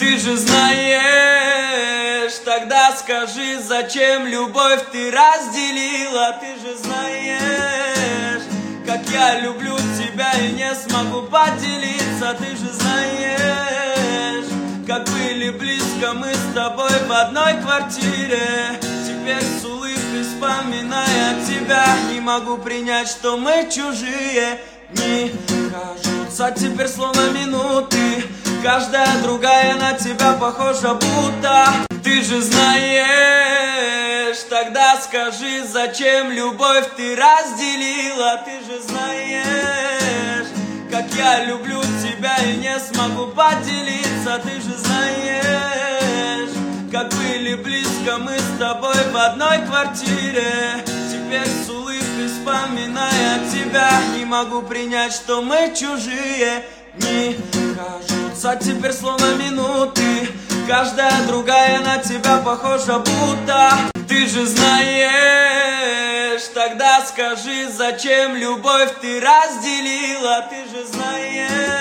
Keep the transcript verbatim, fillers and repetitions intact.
Ты же знаешь, тогда скажи, зачем любовь ты разделила? Ты же знаешь, как я люблю тебя и не смогу поделиться. Ты же знаешь, как были близко мы с тобой в одной квартире. Теперь с улыбкой вспоминая тебя, не могу принять, что мы чужие. Дни кажутся теперь словно минуты, каждая другая на тебя похожа будто. Ты же знаешь, тогда скажи, зачем любовь ты разделила? Ты же знаешь, как я люблю тебя и не смогу поделиться. Ты же знаешь, как были близко мы с тобой в одной квартире. Теперь с улыбкой вспоминая тебя, не могу принять, что мы чужие. Дни кажутся теперь словно минуты, каждая другая на тебя похожа будто. Ты же знаешь, тогда скажи, зачем любовь ты разделила? Ты же знаешь.